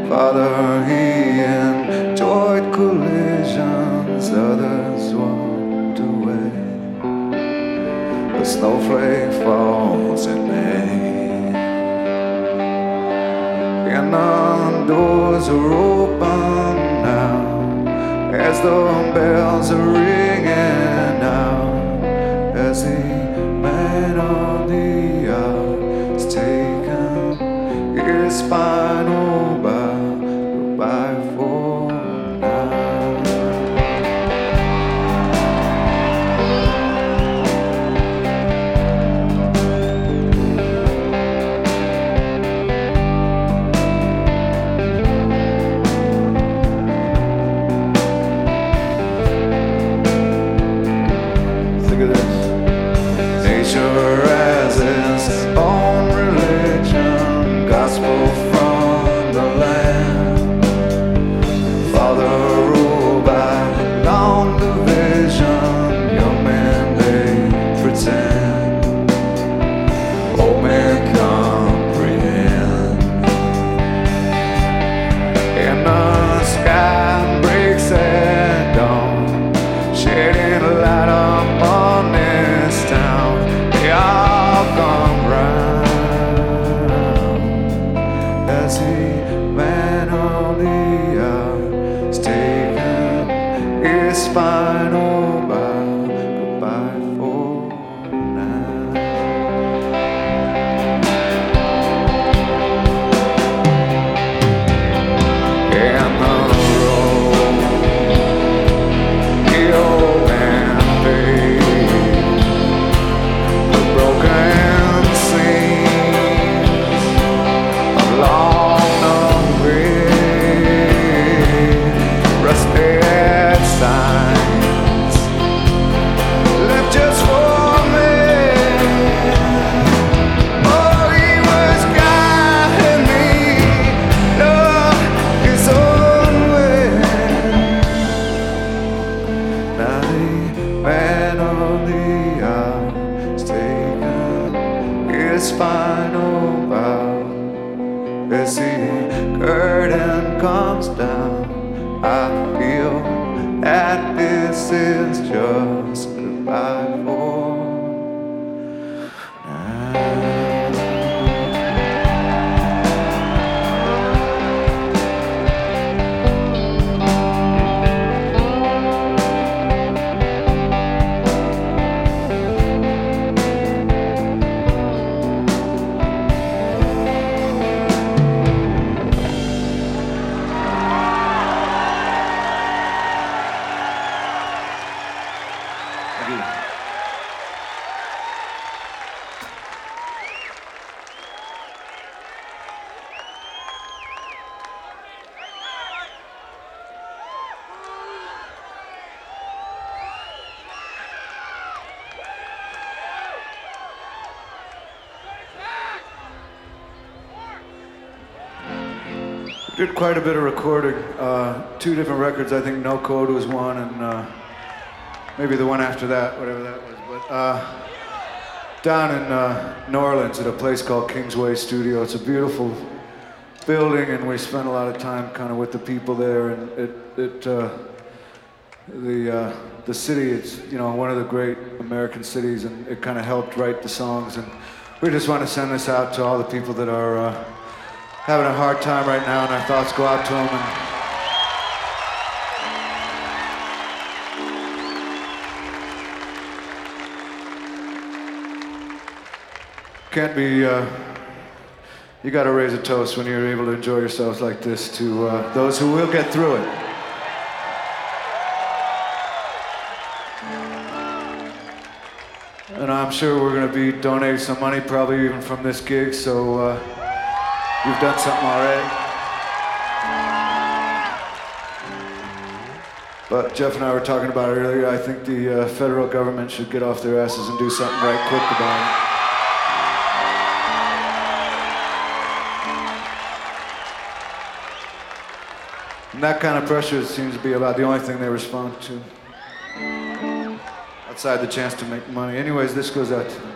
Father, he enjoyed collisions, others walked away. A snowflake falls in May, and the doors are open now as the bells are ringing out, as the man of the hour is taken his final goodbye for now. Think of this. Nature has its own religion, gospel from the land. Father ruled by long division, young men they pretend, old men comprehend. And the sky breaks at dawn, shedding a light upon this town. They all come round as the man of the hour is taken his final goodbye for now. And the road, the old man paved, the broken seams along the way, rusted signs left just for me. Oh, he was guiding me, love his own way. Now the man of the hour is taken his final bow. As the curtain comes down, I feel that this is just goodbye for now. Thank you. We did quite a bit of recording, 2 different records. I think No Code was one, and maybe the one after that, whatever that was. But down in New Orleans at a place called Kingsway Studio. It's a beautiful building, and we spent a lot of time kind of with the people there. And the city, it's one of the great American cities, and it kind of helped write the songs. And we just want to send this out to all the people that are having a hard time right now, and our thoughts go out to them. Can't be, you gotta raise a toast when you're able to enjoy yourselves like this to those who will get through it. And I'm sure we're gonna be donating some money, probably even from this gig, so you've done something already. But Jeff and I were talking about it earlier. I think the federal government should get off their asses and do something right quick about it. And that kind of pressure seems to be about the only thing they respond to, outside the chance to make money. Anyways, this goes out to